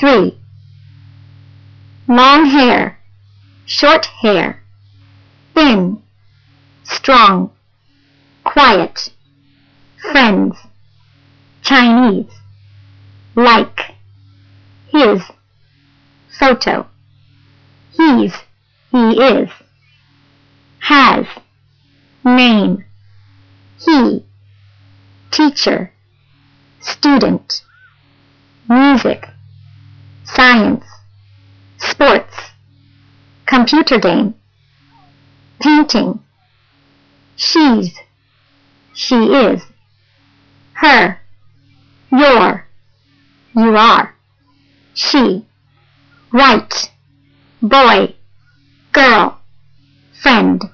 3. Long hair, short hair, thin, strong, quiet, friends, Chinese, like, his, photo, he's, he is, has, name, he, teacher, student, music, science, sports, computer game, painting, she's, she is, her, your, you are, she, right, boy, girl, friend.